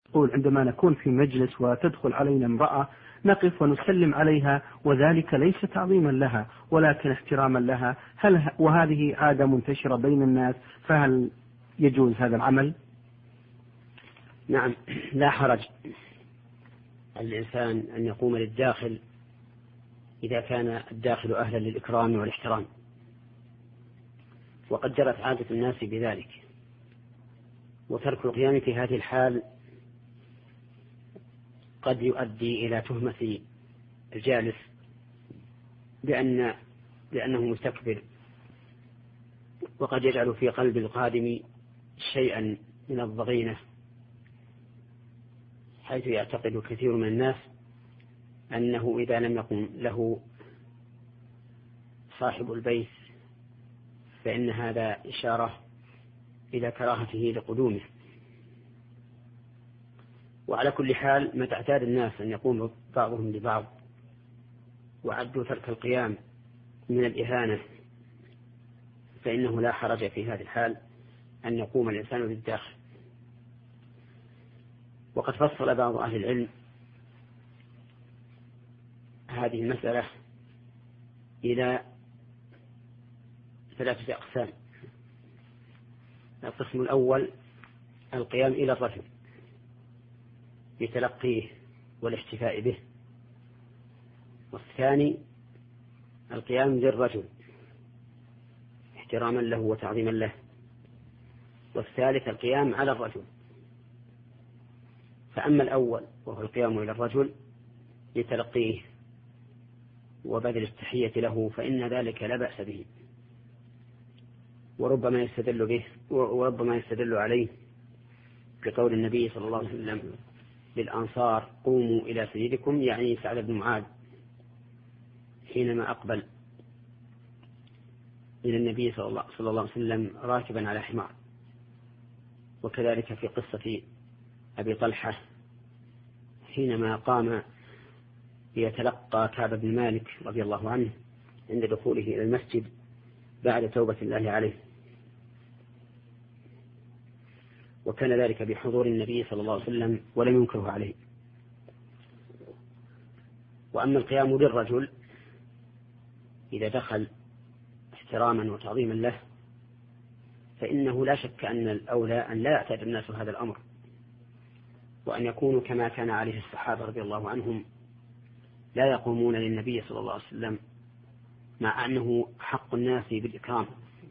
قول عندما نكون في مجلس وتدخل علينا امرأة نقف ونسلم عليها، وذلك ليس تعظيما لها ولكن احتراما لها، وهذه عادة منتشرة بين الناس، فهل يجوز هذا العمل؟ نعم، لا حرج الإنسان أن يقوم للداخل إذا كان الداخل أهلا للإكرام والاحترام، وقد جرت عادة الناس بذلك. وترك القيام في هذه الحال قد يؤدي إلى تهمة الجالس بأنه مستكبر، وقد يجعل في قلب القادم شيئا من الضغينة، حيث يعتقد كثير من الناس أنه إذا لم يقم له صاحب البيت فإن هذا إشارة إلى كراهته لقدومه. وعلى كل حال متى اعتاد الناس أن يقوم بعضهم لبعض وعدوا ترك القيام من الإهانة فإنه لا حرج في هذه الحال أن يقوم الإنسان للداخل. وقد فصل بعض أهل العلم هذه المسألة إلى 3 أقسام. القسم الأول القيام إلى الرجل بتلقيه والاحتفاء به، والثاني القيام للرجل احتراما له وتعظيما له، والثالث القيام على الرجل. فأما الأول وهو القيام إلى الرجل لتلقيه وبذل التحية له فإن ذلك لا بأس به، وربما يستدل عليه بقول النبي صلى الله عليه وسلم للأنصار قوموا إلى سيدكم، يعني سعد بن معاذ حينما أقبل إلى النبي صلى الله عليه وسلم راكبا على حمار. وكذلك في قصة أبي طلحة حينما قام ليتلقى كعب بن مالك رضي الله عنه عند دخوله إلى المسجد بعد توبة الله عليه، وكان ذلك بحضور النبي صلى الله عليه وسلم ولم ينكره عليه. وأما القيام للرجل إذا دخل احتراما وتعظيما له فإنه لا شك أن الأولى أن لا يعتاد الناس هذا الأمر، وأن يكونوا كما كان عليه الصحابة رضي الله عنهم لا يقومون للنبي صلى الله عليه وسلم مع أنه حق الناس بالإكرام،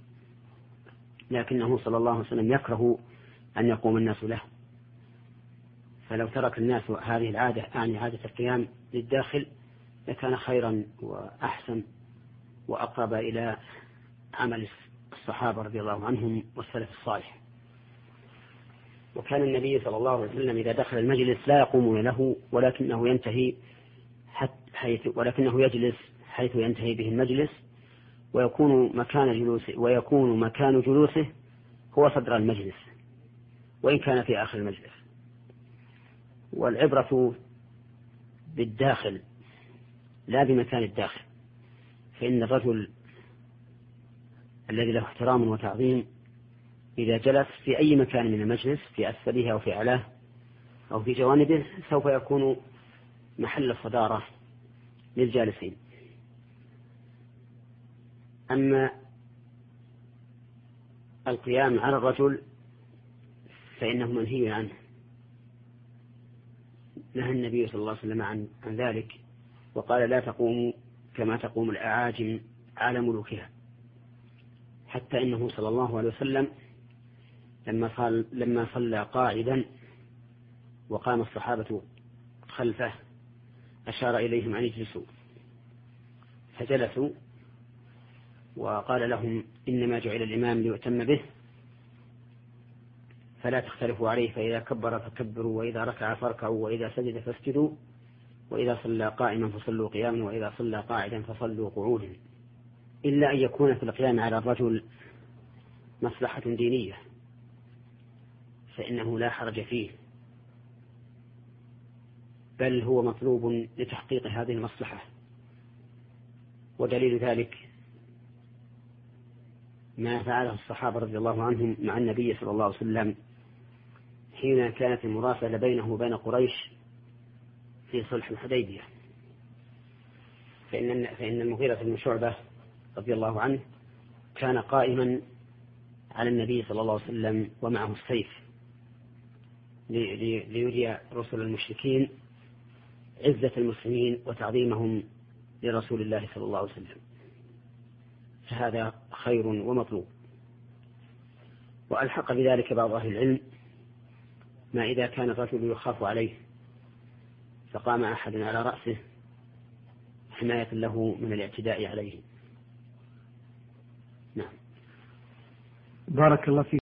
لكنه صلى الله عليه وسلم يكره أن يقوم الناس له. فلو ترك الناس هذه العادة يعني عادة القيام للداخل لكان خيرا وأحسن وأقرب إلى عمل الصحابة رضي الله عنهم والسلف الصالح. وكان النبي صلى الله عليه وسلم إذا دخل المجلس لا يقومون له ولكنه يجلس حيث ينتهي به المجلس، ويكون مكان جلوسه هو صدر المجلس وإن كان في آخر المجلس. والعبرة بالداخل لا بمكان الداخل، فإن الرجل الذي له احترام وتعظيم إذا جلس في أي مكان من المجلس في أسفله أو في أعلاه أو في جوانبه سوف يكون محل الصدارة للجالسين. أما القيام على الرجل فإنه منهي عنه، نهى النبي صلى الله عليه وسلم عن ذلك، وقال لا تقوموا كما تقوم الأعاجم على ملوكها. حتى إنه صلى الله عليه وسلم لما صلى قاعدا وقام الصحابة خلفه أشار إليهم أن يجلسوا فجلسوا، وقال لهم إنما جعل الإمام ليؤتم به فلا تختلفوا عليه، فإذا كبر فكبروا، وإذا ركع فاركعوا، وإذا سجد فاسجدوا، وإذا صلى قائما فصلوا قياما، وإذا صلى قاعدا فصلوا قعودا، إلا أن يكون في القيام على الرجل مصلحة دينية فإنه لا حرج فيه، بل هو مطلوب لتحقيق هذه المصلحة. ودليل ذلك ما فعله الصحابة رضي الله عنهم مع النبي صلى الله عليه وسلم حين كانت المراسلة بينه وبين قريش في صلح الحديبية، فإن المغيرة بن شعبة رضي الله عنه كان قائما على النبي صلى الله عليه وسلم ومعه السيف ليري رسل المشركين عزة المسلمين وتعظيمهم لرسول الله صلى الله عليه وسلم، فهذا خير ومطلوب. وألحق بذلك بعض أهل العلم ما إذا كان الرجل يخاف عليه فقام أحد على رأسه حماية له من الاعتداء عليه. نعم. بارك الله فيك.